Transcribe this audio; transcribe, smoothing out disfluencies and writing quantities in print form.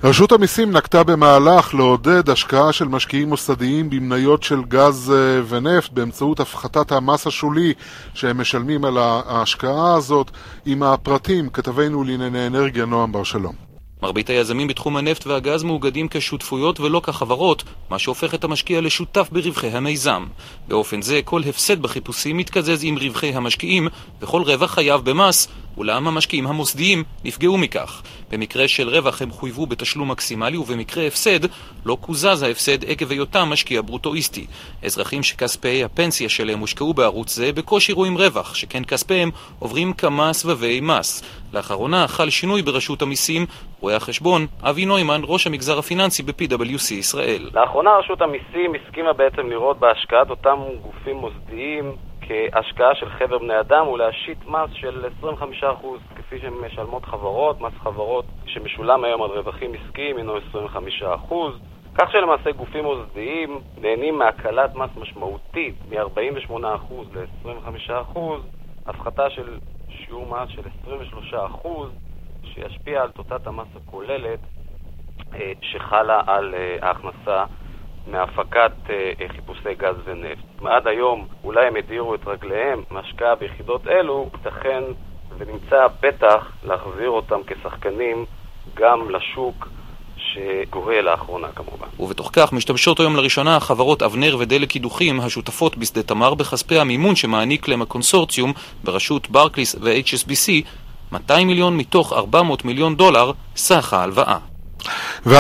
רשות המיסים נקטה במהלך לעודד השקעה של משקיעים מוסדיים במניות של גז ונפט באמצעות הפחתת המס השולי שהם משלמים על ההשקעה הזאת. עם הפרטים כתבנו לענייני אנרגיה נועם בר שלום. מרבית היזמים בתחום הנפט והגז מאוגדים כשותפויות ולא כחברות, מה שהופך את המשקיע לשותף ברווחי המיזם. באופן זה, כל הפסד בחיפושים מתקזז עם רווחי המשקיעים, וכל רווח חייב במס, אולם המשקיעים המוסדיים נפגעו מכך. במקרה של רווח הם חויבו בתשלום מקסימלי, ובמקרה הפסד לא קוזז ההפסד עקב היותם משקיע ברוטואיסטי. אזרחים שכספי הפנסיה שלהם הושקעו בערוץ זה בקושי רואים רווח, שכן כספיהם עוברים כמה סבבי מס. לאחרונה חל שינוי ברשות המיסים. רואה החשבון אבי נוימן, ראש המגזר הפיננסי ב-PwC ישראל. לאחרונה רשות המיסים הסכימה בעצם לראות בהשקעת אותם גופים מוסדיים כהשקעה של חבר בני אדם ולהשית מס של 25%, כפי שמשלמות חברות. מס חברות שמשולם היום על רווחים עסקיים הינו 25%, כך שלמעשה גופים מוסדיים נהנים מהקלת מס משמעותית מ-48% ל-25%, הפחתה של שיעור מס של 23%, שישפיע על תוצאת המס הכוללת שחלה על ההכנסה מהפקת חיפושי גז ונפט. עד היום אולי הם הדירו את רגליהם מהשקעה ביחידות אלו, ייתכן ונמצא פתח להחזיר אותם כשחקנים גם לשוק שגוהה לאחרונה כמובן. ובתוך כך משתמשות היום לראשונה חברות אבנר ודלק קידוחים השותפות בשדה תמר בכספי המימון שמעניק להם הקונסורציום בראשות ברקליס ו-HSBC 200 מיליון מתוך $400 מיליון סך ההלוואה.